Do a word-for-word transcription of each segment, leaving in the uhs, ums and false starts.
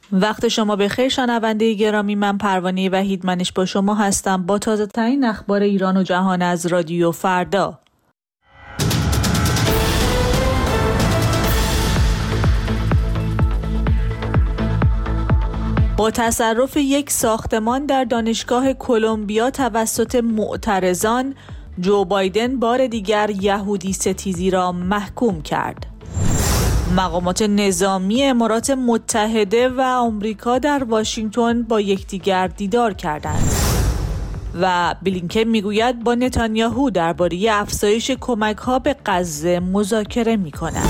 وقت شما بخیر شنونده گرامی، من پروانه وحیدمنش با شما هستم با تازه ترین اخبار ایران و جهان از رادیو فردا. با تصرف یک ساختمان در دانشگاه کلمبیا توسط معترضان، جو بایدن بار دیگر یهودی ستیزی را محکوم کرد. مقامات نظامی امارات متحده و آمریکا در واشنگتن با یکدیگر دیدار کردند و بلینکن میگوید با نتانیاهو درباره افزایش کمک‌ها به غزه مذاکره می‌کند.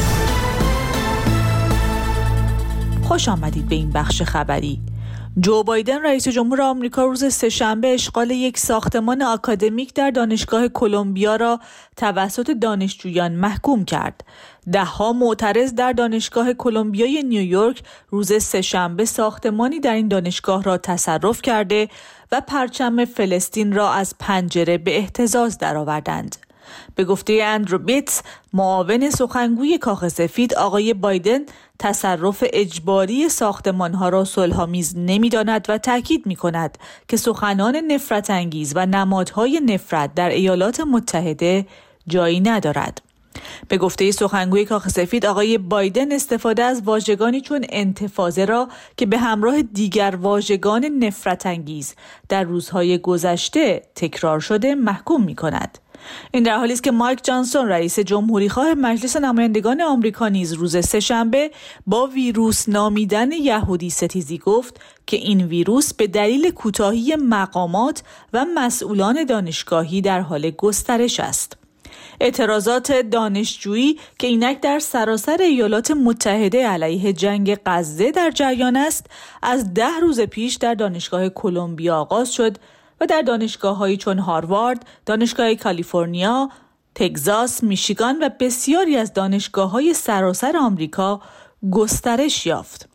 خوش آمدید به این بخش خبری. جو بایدن رئیس جمهور آمریکا روز سه‌شنبه اشغال یک ساختمان آکادمیک در دانشگاه کلمبیا را توسط دانشجویان محکوم کرد. ده‌ها معترض در دانشگاه کلمبیای نیویورک روز سه‌شنبه ساختمانی در این دانشگاه را تصرف کرده و پرچم فلسطین را از پنجره به اهتزاز درآوردند. به گفته اندرو بیتس، معاون سخنگوی کاخ سفید، آقای بایدن تصرف اجباری ساختمان‌ها را صلح‌آمیز نمی‌داند و تاکید می‌کند که سخنان نفرت انگیز و نمادهای نفرت در ایالات متحده جایی ندارد. به گفته سخنگوی کاخ سفید، آقای بایدن استفاده از واژگانی چون انتفاضه را که به همراه دیگر واژگان نفرت انگیز در روزهای گذشته تکرار شده محکوم می‌کند. این در حالی است که مایک جانسون رئیس جمهوری خواه مجلس نمایندگان آمریکا نیز روز سه‌شنبه با ویروس نامیدن یهودی ستیزی گفت که این ویروس به دلیل کوتاهی مقامات و مسئولان دانشگاهی در حال گسترش است. اعتراضات دانشجویی که اینک در سراسر ایالات متحده علیه جنگ غزه در جریان است، از ده روز پیش در دانشگاه کلمبیا آغاز شد و در دانشگاه‌هایی چون هاروارد، دانشگاه کالیفرنیا، تگزاس، میشیگان و بسیاری از دانشگاه‌های سراسر آمریکا گسترش یافت.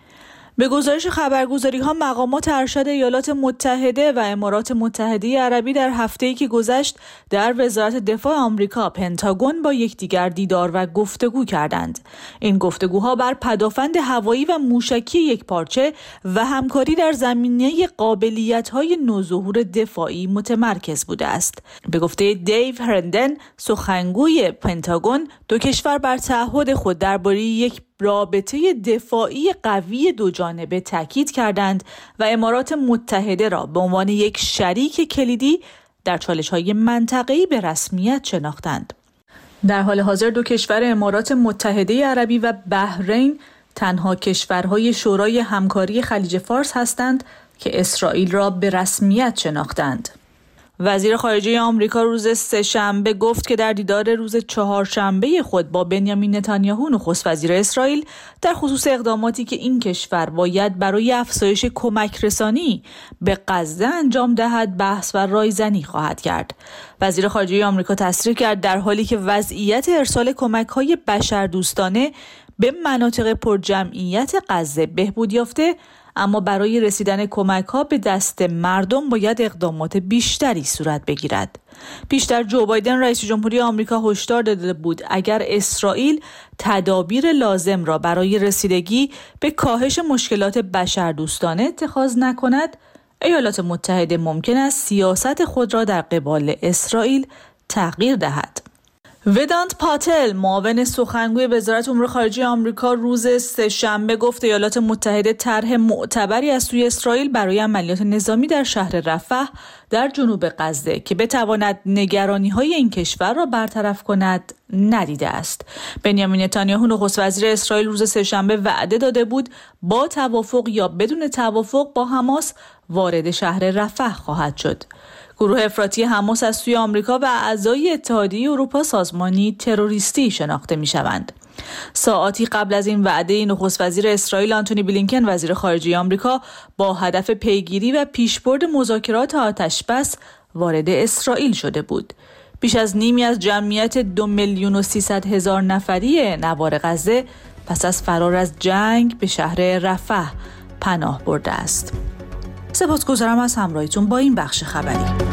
به گزارش خبرگزاری‌ها، مقامات ارشد ایالات متحده و امارات متحده عربی در هفته‌ای که گذشت در وزارت دفاع آمریکا پنتاگون با یکدیگر دیدار و گفتگو کردند. این گفتگوها بر پدافند هوایی و موشکی یکپارچه و همکاری در زمینه قابلیت‌های نوظهور دفاعی متمرکز بوده است. به گفته دیو هرندن، سخنگوی پنتاگون، دو کشور بر تعهد خود درباره یک رابطه دفاعی قوی دو جانبه تاکید کردند و امارات متحده را به عنوان یک شریک کلیدی در چالش‌های منطقه‌ای به رسمیت شناختند. در حال حاضر دو کشور امارات متحده عربی و بحرین تنها کشورهای شورای همکاری خلیج فارس هستند که اسرائیل را به رسمیت شناختند. وزیر خارجه آمریکا روز سه‌شنبه گفت که در دیدار روز چهارشنبه خود با بنیامین نتانیاهو نخست وزیر اسرائیل در خصوص اقداماتی که این کشور باید برای افزایش کمک رسانی به غزه انجام دهد بحث و رایزنی خواهد کرد. وزیر خارجه آمریکا تصریح کرد در حالی که وضعیت ارسال کمک‌های بشردوستانه به مناطق پرجمعیت غزه بهبود یافته، اما برای رسیدن کمک‌ها به دست مردم باید اقدامات بیشتری صورت بگیرد. پیشتر جو بایدن رئیس جمهوری آمریکا هشدار داده بود اگر اسرائیل تدابیر لازم را برای رسیدگی به کاهش مشکلات بشردوستانه اتخاذ نکند، ایالات متحده ممکن است سیاست خود را در قبال اسرائیل تغییر دهد. ودانت پاتل، معاون سخنگوی وزارت امور خارجه آمریکا، روز سه‌شنبه گفت ایالات متحده طرح معتبری از سوی اسرائیل برای عملیات نظامی در شهر رفح در جنوب غزه که بتواند نگرانی‌های این کشور را برطرف کند ندیده است. بنیامین نتانیاهو نخست وزیر اسرائیل روز سه‌شنبه وعده داده بود با توافق یا بدون توافق با حماس وارد شهر رفح خواهد شد. گروه افراطی حماس از سوی آمریکا و اعضای اتحادیه اروپا سازمانی تروریستی شناخته می‌شوند. ساعاتی قبل از این وعده، نخست وزیر اسرائیل آنتونی بلینکن وزیر خارجه آمریکا با هدف پیگیری و پیشبرد مذاکرات آتشبس وارد اسرائیل شده بود. بیش از نیمی از جمعیت دو میلیون و سیصد هزار نفری نوار غزه پس از فرار از جنگ به شهر رفح پناه برده است. سپاسگزارم از همراهیتون با این بخش خبری.